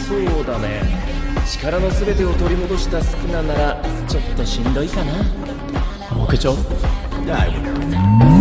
そうだね。力の全てを取り戻したスキナならちょっとしんどいかな。 負けちゃう？ だいぶ